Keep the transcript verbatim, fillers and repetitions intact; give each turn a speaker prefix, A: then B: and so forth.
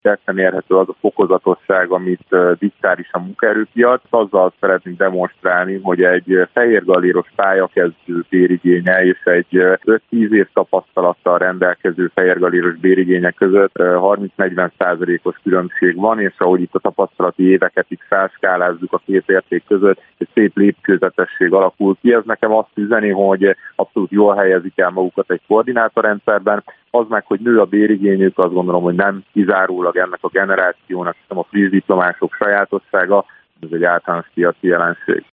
A: tetten érhető az a fokozatosság, amit diktál is a munkaerőpiac. Azzal szeretnénk demonstrálni, hogy egy fehérgalléros pályakezdő bérigénye és egy öt-tíz év tapasztalattal rendelkező fehérgalléros bérigények között harminc-negyven százalékos különbség van, és ahogy itt a tapasztalati éveket itt felskálázzuk a két érték között, egy szép lépcsőzetesség alakul ki. Ez nekem azt üzeni, hogy abszolút jól helyezik el magukat egy koordinátorrendszerben. Az meg, hogy nő a bérigényük, azt gondolom, hogy nem kizárólag ennek a generációnak, hanem a friss diplomások sajátossága, ez egy általános piaci jelenség.